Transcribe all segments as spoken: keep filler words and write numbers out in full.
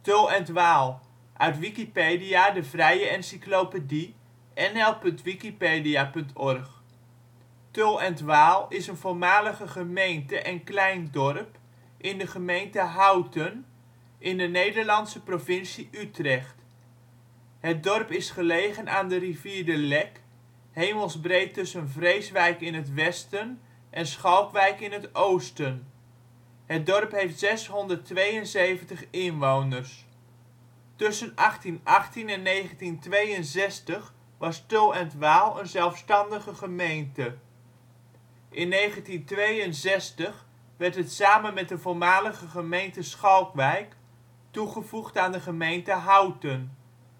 Tull en ' t Waal, uit Wikipedia, de vrije encyclopedie. N L punt wikipedia punt org. Tull en ' t Waal is een voormalige gemeente en klein dorp in de gemeente Houten, in de Nederlandse provincie Utrecht. Het dorp is gelegen aan de rivier de Lek, hemelsbreed tussen Vreeswijk in het westen en Schalkwijk in het oosten. Het dorp heeft zeshonderdtweeënzeventig inwoners. Tussen achttien achttien en negentien tweeënzestig was Tull en ' t Waal een zelfstandige gemeente. In negentien tweeënzestig werd het samen met de voormalige gemeente Schalkwijk toegevoegd aan de gemeente Houten.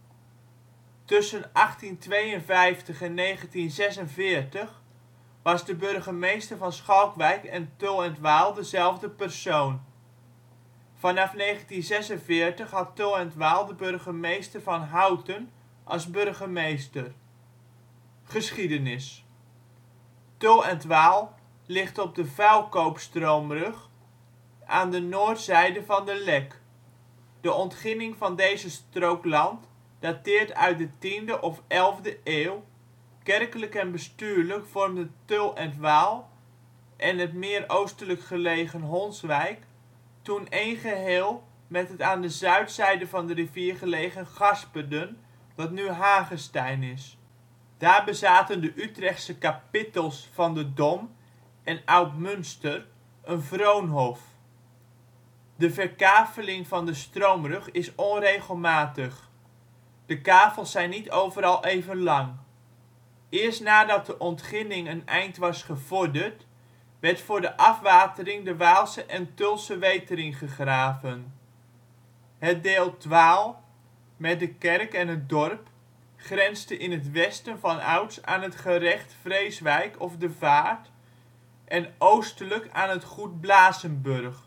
Tussen achttien tweeënvijftig en negentien zesenveertig was de burgemeester van Schalkwijk en Tull en ' t Waal dezelfde persoon. Vanaf negentien zesenveertig had Tull en ' t Waal de burgemeester van Houten als burgemeester. Geschiedenis Tull en ' t Waal ligt op de Vuijlkoopstroomrug aan de noordzijde van de Lek. De ontginning van deze strook land dateert uit de tiende of elfde eeuw. Kerkelijk en bestuurlijk vormden Tull en ' t Waal en het meer oostelijk gelegen Honswijk toen één geheel met het aan de zuidzijde van de rivier gelegen Gasperden, wat nu Hagestein is. Daar bezaten de Utrechtse kapittels van de Dom en Oud-Munster een vroonhof. De verkaveling van de stroomrug is onregelmatig. De kavels zijn niet overal even lang. Eerst nadat de ontginning een eind was gevorderd, werd voor de afwatering de Waalse en Tullse Wetering gegraven. Het deel ' t Waal, met de kerk en het dorp, grenste in het westen vanouds aan het gerecht Vreeswijk of de Vaart en oostelijk aan het goed Blasenburg.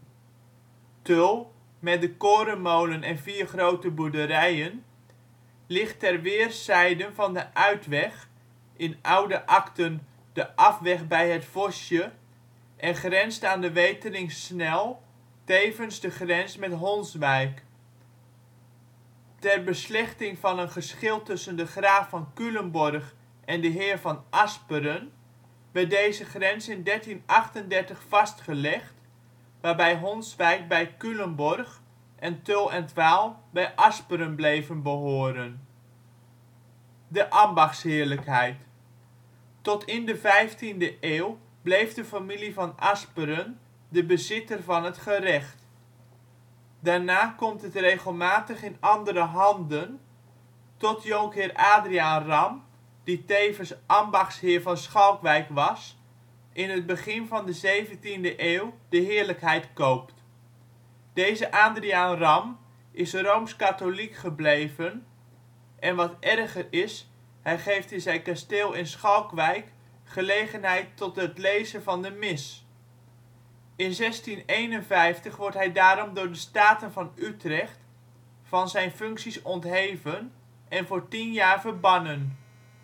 Tull, met de korenmolen en vier grote boerderijen, ligt ter weerszijden van de Uitweg (in oude akten de afweg bij het Vosje) en grenst aan de wetering Snel, tevens de grens met Honswijk. Ter beslechting van een geschil tussen de graaf van Culemborg en de heer van Asperen werd deze grens in dertien achtendertig vastgelegd, waarbij Honswijk bij Culemborg en Tull en ' t Waal bij Asperen bleven behoren. De ambachtsheerlijkheid. Tot in de vijftiende eeuw bleef de familie van Asperen de bezitter van het gerecht. Daarna komt het regelmatig in andere handen tot Jonkheer Adriaan Ram, die tevens ambachtsheer van Schalkwijk was, in het begin van de zeventiende eeuw de heerlijkheid koopt. Deze Adriaan Ram is rooms-katholiek gebleven en wat erger is, hij geeft in zijn kasteel in Schalkwijk gelegenheid tot het lezen van de mis. In zestien eenenvijftig wordt hij daarom door de Staten van Utrecht van zijn functies ontheven en voor tien jaar verbannen.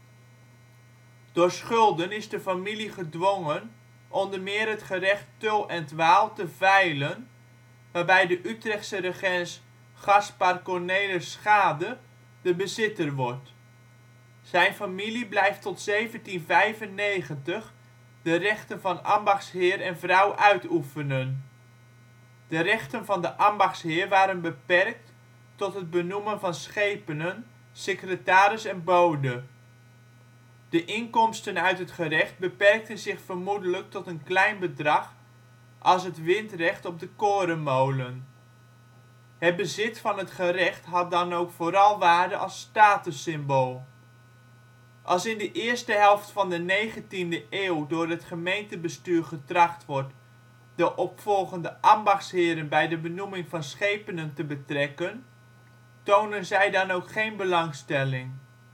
Door schulden is de familie gedwongen onder meer het gerecht Tull en ' t Waal te veilen, waarbij de Utrechtse regent Gaspar Cornelis Schade de bezitter wordt. Zijn familie blijft tot zeventien vijfennegentig de rechten van ambachtsheer en vrouw uitoefenen. De rechten van de ambachtsheer waren beperkt tot het benoemen van schepenen, secretaris en bode. De inkomsten uit het gerecht beperkten zich vermoedelijk tot een klein bedrag als het windrecht op de korenmolen. Het bezit van het gerecht had dan ook vooral waarde als statussymbool. Als in de eerste helft van de negentiende eeuw door het gemeentebestuur getracht wordt de opvolgende ambachtsheren bij de benoeming van schepenen te betrekken, tonen zij dan ook geen belangstelling.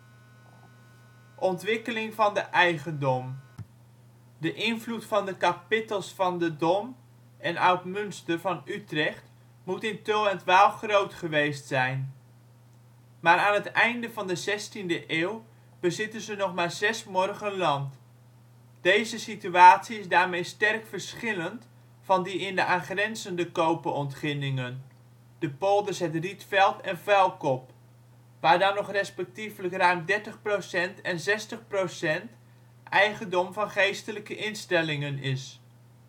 Ontwikkeling van de eigendom. De invloed van de kapittels van de Dom en Oud-Munster van Utrecht moet in Tull en ' t Waal groot geweest zijn. Maar aan het einde van de zestiende eeuw bezitten ze nog maar zes morgen land. Deze situatie is daarmee sterk verschillend van die in de aangrenzende cope-ontginningen. de polders het Rietveld en Vuijlcop, waar dan nog respectievelijk ruim dertig procent en zestig procent eigendom van geestelijke instellingen is.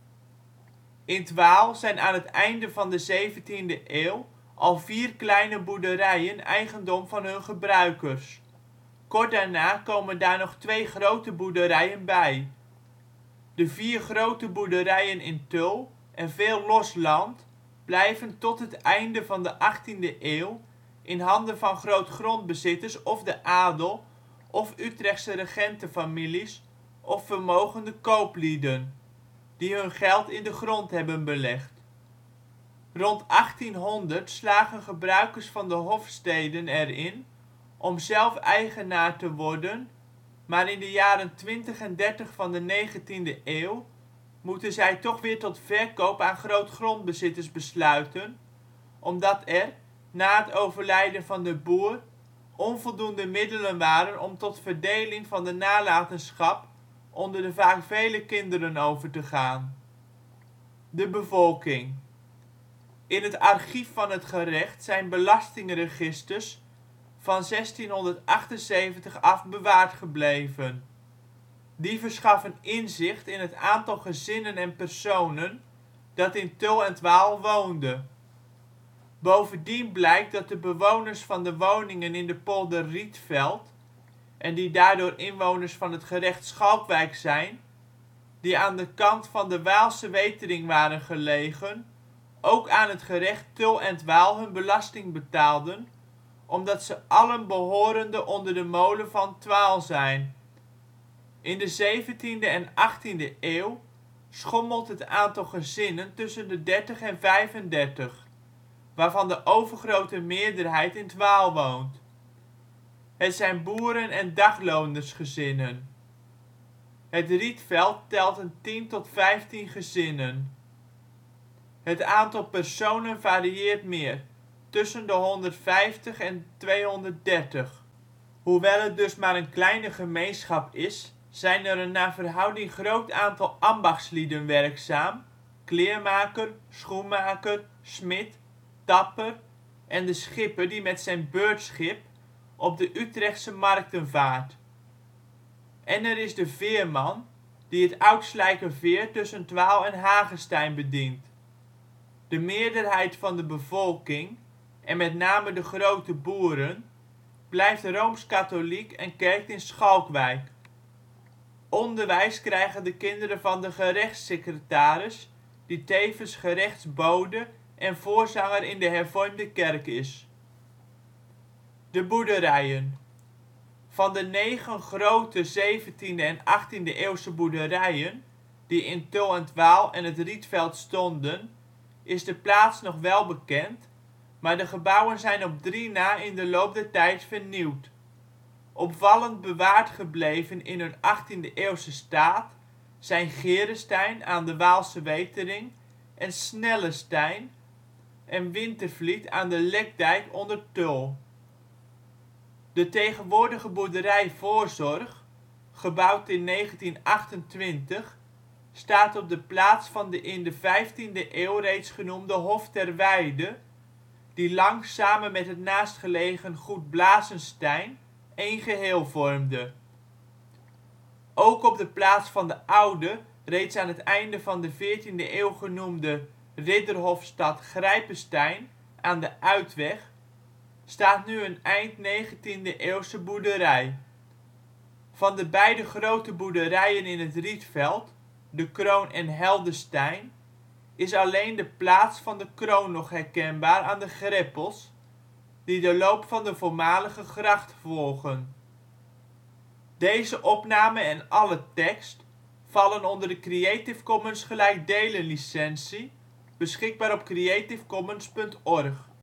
In ' t Waal zijn aan het einde van de zeventiende eeuw al vier kleine boerderijen eigendom van hun gebruikers. Kort daarna komen daar nog twee grote boerderijen bij. De vier grote boerderijen in Tull en veel los land blijven tot het einde van de achttiende eeuw in handen van grootgrondbezitters of de adel of Utrechtse regentenfamilies of vermogende kooplieden, die hun geld in de grond hebben belegd. Rond achttienhonderd slagen gebruikers van de hofsteden erin om zelf eigenaar te worden, maar in de jaren twintig en dertig van de negentiende eeuw moeten zij toch weer tot verkoop aan grootgrondbezitters besluiten, omdat er, na het overlijden van de boer, onvoldoende middelen waren om tot verdeling van de nalatenschap onder de vaak vele kinderen over te gaan. De bevolking. In het archief van het gerecht zijn belastingregisters van zestienhonderdachtenzeventig af bewaard gebleven. Die verschaffen inzicht in het aantal gezinnen en personen dat in Tull en ' t Waal woonde. Bovendien blijkt dat de bewoners van de woningen in de polder Rietveld, en die daardoor inwoners van het gerecht Schalkwijk zijn, die aan de kant van de Waalse wetering waren gelegen, ook aan het gerecht Tull en ' t Waal hun belasting betaalden, omdat ze allen behorende onder de molen van ' t Waal zijn. In de zeventiende en achttiende eeuw schommelt het aantal gezinnen tussen de dertig en vijfendertig, waarvan de overgrote meerderheid in ' t Waal woont. Het zijn boeren - en daglonersgezinnen. Het Rietveld telt een tien tot vijftien gezinnen. Het aantal personen varieert meer, tussen de honderdvijftig en tweehonderddertig. Hoewel het dus maar een kleine gemeenschap is, zijn er een naar verhouding groot aantal ambachtslieden werkzaam: kleermaker, schoenmaker, smid, tapper en de schipper die met zijn beurtschip op de Utrechtse markten vaart. En er is de veerman, die het Oudslijkerveer tussen ' t Waal en Hagestein bedient. De meerderheid van de bevolking, en met name de grote boeren, blijft rooms-katholiek en kerkt in Schalkwijk. Onderwijs krijgen de kinderen van de gerechtssecretaris, die tevens gerechtsbode en voorzanger in de hervormde kerk is. De boerderijen. Van de negen grote zeventiende en achttiende eeuwse boerderijen die in Tull en ' t Waal en het Rietveld stonden, is de plaats nog wel bekend, maar de gebouwen zijn op drie na in de loop der tijd vernieuwd. Opvallend bewaard gebleven in hun achttiende eeuwse staat zijn Geerestein aan de Waalse wetering en Snellestein en Wintervliet aan de Lekdijk onder Tull. De tegenwoordige boerderij Voorzorg, gebouwd in negentien achtentwintig, staat op de plaats van de in de vijftiende eeuw reeds genoemde Hof ter Weide, die lang samen met het naastgelegen goed Blasenstein één geheel vormde. Ook op de plaats van de oude, reeds aan het einde van de veertiende eeuw genoemde ridderhofstad Grijpesteijn aan de Uitweg staat nu een eind negentiende eeuwse boerderij. Van de beide grote boerderijen in het Rietveld, De Kroon en Heldestein, is alleen de plaats van de Kroon nog herkenbaar aan de greppels, die de loop van de voormalige gracht volgen. Deze opname en alle tekst vallen onder de Creative Commons gelijkdelen licentie, beschikbaar op creativecommons punt org